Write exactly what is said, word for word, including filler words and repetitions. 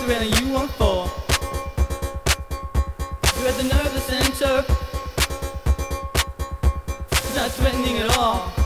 when you won't fall. You're at the nervous center, not threatening at all.